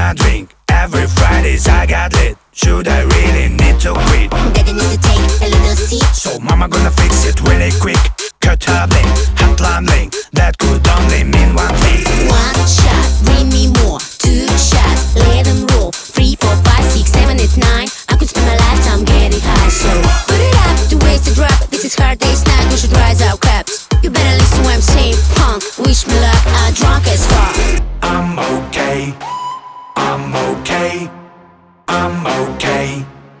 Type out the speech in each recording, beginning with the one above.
my drink. Every Fridays I got lit. Should I really need to quit? Daddy needs to take a little sip. So mama gonna fix it really quick. Cut her bling, hotline bling. That could only mean one thing. One shot, bring me more. Two shots, let them roll. 3, 4, 5, 6, 7, 8, 9. I could spend my lifetime getting high. So put it up to waste a drop. This is hard day's night, we should rise our caps. You better listen what I'm saying, punk. Wish me luck, I'm drunk as fuck. I'm okay. I'm okay. I'm okay.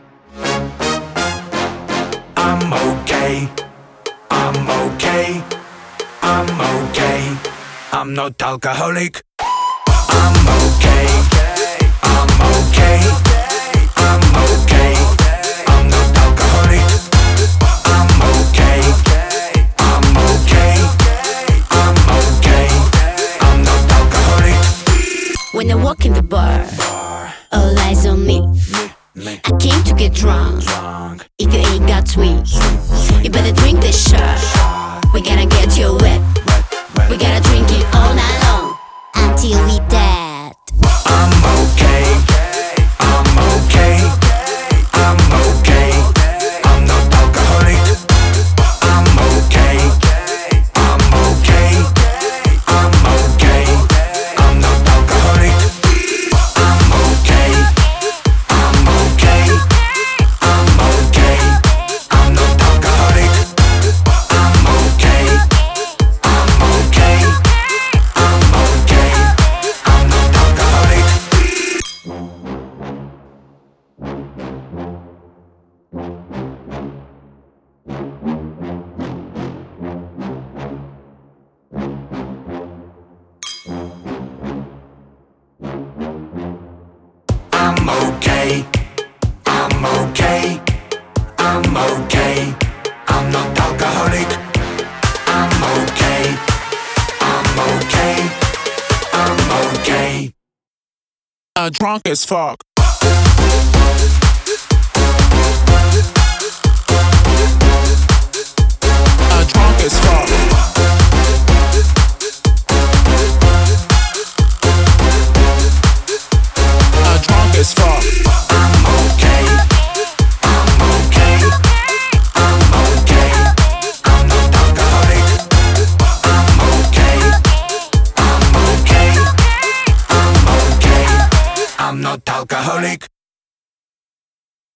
I'm okay. I'm okay. I'm okay. I'm not alcoholic. I'm okay. I'm okay. I'm okay. I'm not alcoholic. I'm okay. I'm okay. I'm okay. I'm not alcoholic. When I walk in the bar, all eyes on me. I came to get drunk. If you ain't got sweet, you better drink this shot. We gotta get you wet. We gotta drink it all night long until we dead. I'm okay. I'm okay. I'm okay. I'm not alcoholic. I'm okay. I'm okay. I'm okay. I'm not alcoholic. I'm okay. I'm okay. I'm okay. I'm not alcoholic. I'm okay. I'm okay. I'm okay. I'm not alcoholic. I'm okay. I'm okay. I'm okay. I'm not alcoholic. I'm okay. I'm okay. I'm okay. Drunk as fuck. Drunk as fuck. Drunk as fuck. I'm okay. I'm okay. I'm okay. I'm not alcoholic. I'm okay. I'm okay. I'm okay. I'm not alcoholic.